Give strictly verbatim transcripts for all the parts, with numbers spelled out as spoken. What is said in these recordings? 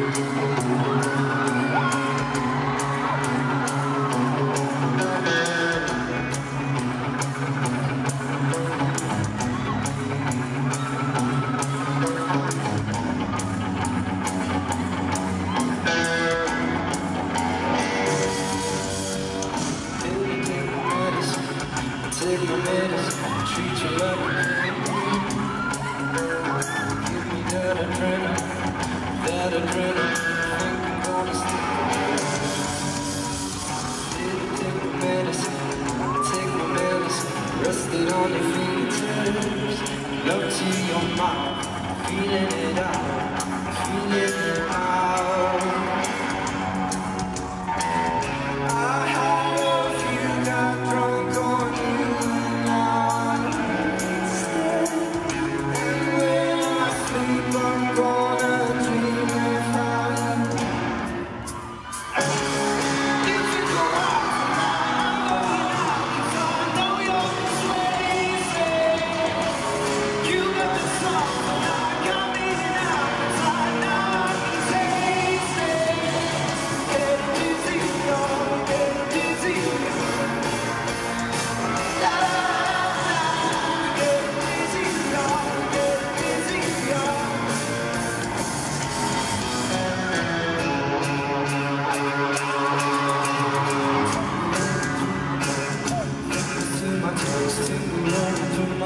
Take my medicine, treat you like a king. Give me that adrenaline, that adrenaline. Think I'm gonna stick. Take my medicine, take my medicine. Rest it on your fingertips. Love to your mouth, feeling it out, feeling it out.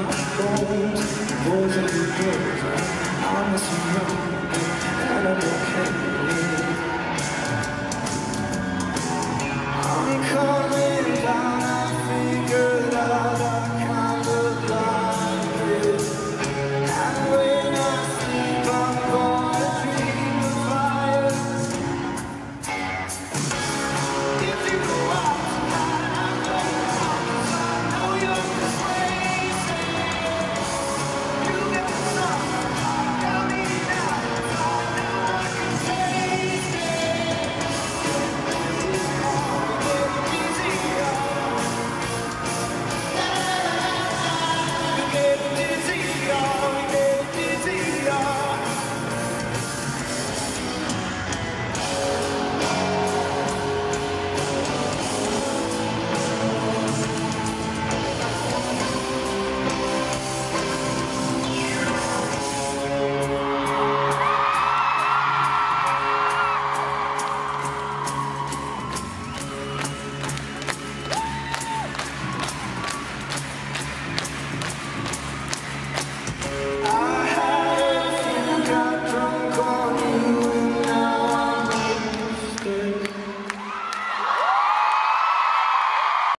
Boys and girls, I miss you, and I don't